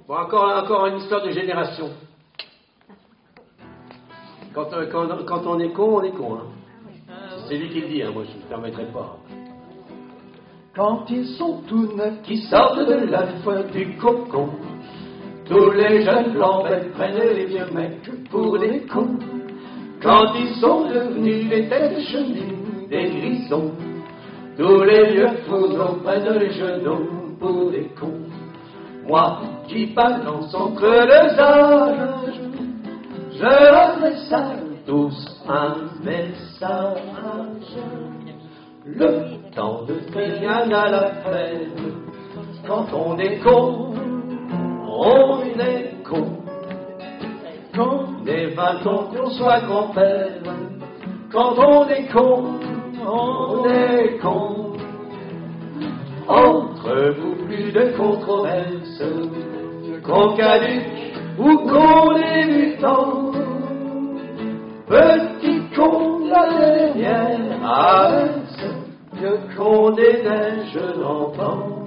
Bon, encore une histoire de génération. Quand on est con, on est con. Hein. C'est lui qui le dit, hein, moi je ne me permettrai pas. Quand ils sont tout neufs, qui sortent de l'œuf du cocon, tous les jeunes blancs-becs prennent les vieux mecs pour des cons. Quand ils sont devenus les têtes chenues des grisons, tous les vieux fourneaux prennent les genoux pour des cons. Moi qui balance entre les âges, je leur message tous un message. Le temps de rien à la peine. Quand on est con, on est con. Quand on est 20 ans qu'on soit grand-père. Quand on est con, on est con. Entre vous plus de controverses, qu'on caduque ou qu'on débutant. Petit con de la dernière avance, vieux con des neiges d'antan.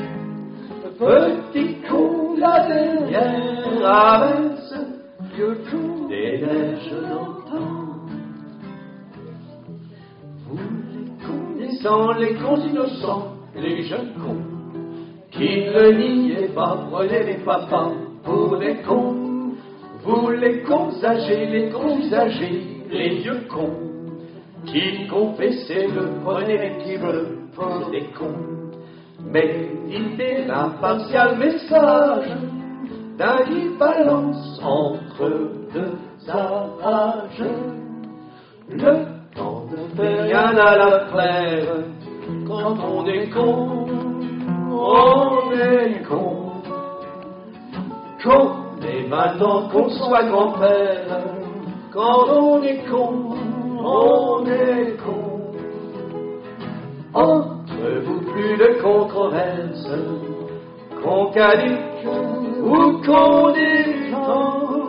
Petit con de la dernière avance, vieux con des neiges d'antan. Vous les connaissant, les cons innocents, les jeunes cons, qui ne niaient pas, prenez les papas pour des cons. Vous les cons âgés, les cons usagés, les vieux cons, qui confessaient le prenez les petits bleus pour des cons. Mais il est l'impartial message d'un qui balance entre deux âges. Le temps ne fait rien à la frère. Quand on est con, on est con. Con. Et maintenant qu'on soit grand-père, quand on est con, on est con. Entre vous plus de controverses, qu'on caduque ou qu'on débutant.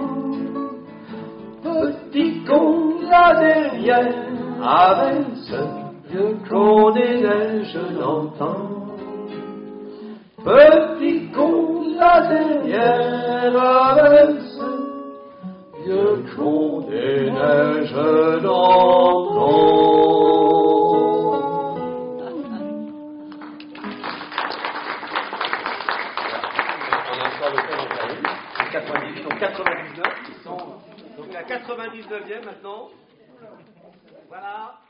Petit con la dernière avance, vieux con des neiges d'antan. Petit con la dernière avance, vieux con des neiges d'antan. On a encore le temps d'en faire une. 98, donc 99, qui sont donc la 99e maintenant. Voilà.